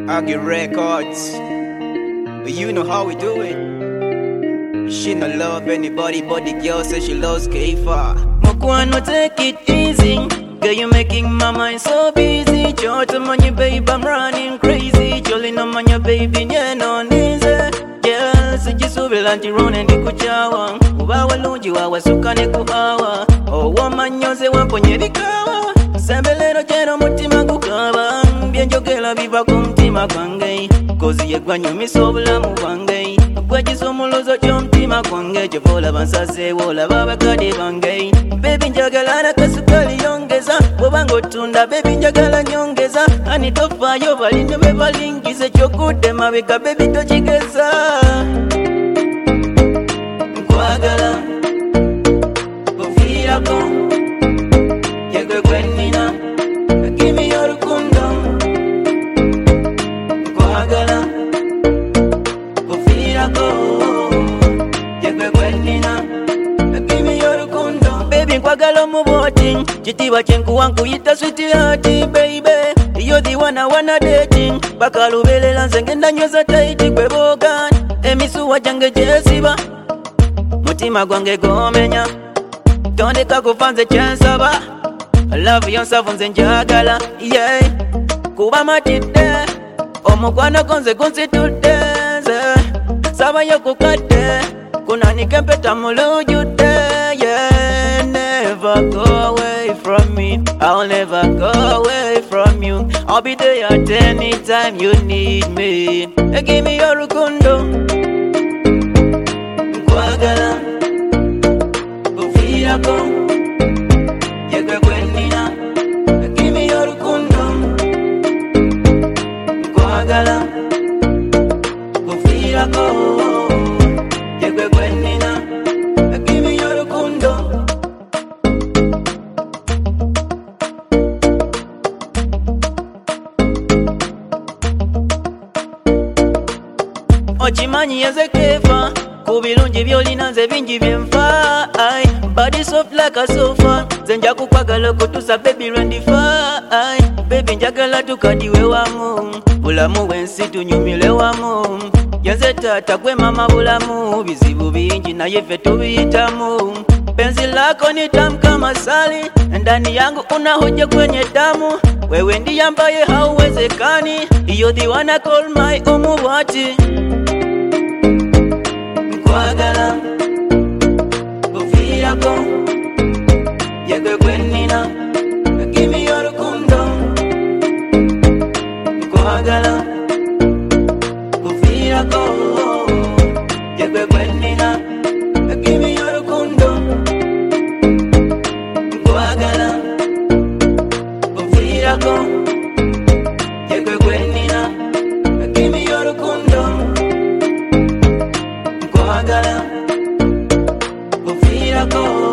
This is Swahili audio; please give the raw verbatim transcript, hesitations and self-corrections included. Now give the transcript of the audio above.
Aggie Records. You know how we do it. She no love anybody but the girl says she loves K-Fa. Mokwano, take it easy. Girl, you making my mind so busy. Chota on your baby, I'm running crazy. Jolly no man your baby, yeah, no easy. Yeah, sijisubi lanti rone ndi kuchawa. Ubawa lunji wawa sukane kuhawa. Oh, woman nyose wamponye vikawa. Sembelero jeno mutima kukaba. Bienjokela viva kumtima kwange. Kozi yegwanyo misobula mwange. Kwajiso mulozo chomtima kwange. Chofola bansase wola baba kadi bange. Baby njagala na kasukali yongeza. Bobango tunda baby njagala nyongeza. Anitofa yo balinyo bebalingize chokude mabeka baby tochigeza. Nkwagala Bofira ko Yegwe kwenina Give me your kundam Nkwagala Bofira ko Yegwe kwenina Give me your kundam Baby nkwagala muboti Chitiwa chenku wangu ita sweethearty baby. You're the one I wanna dating. Bakalubele lanzenge ndanyoza taiti kwebogan. Emisu wajange jesiba Mutima gwange gomenya Tondeka kufanze chansaba Love yourself nze njagala yeah. Kuba matide Omukwano konze konsitudeze Saba yokukate Kunanike mpeta mulujude yeah. Never go away from me. I'll never go away from you. I'll be there at any time you need me. Hey, give me your rukundo Nkwagala Bofira ko Yegwe kwenina Give me your rukundo Nkwagala Bofira ko Yegwe kwenina Give me your rukundo Ochimanyi yeze K-Fa Kubilunji byolina nze bingi byenfa Body soft like a sofa Zenja kukwagala kutusa baby rendifa Baby njagala tukadiwe wamu Bulamu wensi tunyumile wamu Yenze tata kwe mama bulamu Bizibu bingi na yefe tubitamu Penzi lako ni tamu kama sali Ndani yangu unahoja kwenye damu Wewe ndi ambaye hauwezekani You're the one I call my umuwati Nkwagala Bofira ko Yegwe kwenina Give me your rukundo Nkwagala Bofira ko Yegwe kwenina Give me your rukundo Nkwagala Bofira ko Yegwe kwenina Give me your rukundo Nkwagala Bofira ko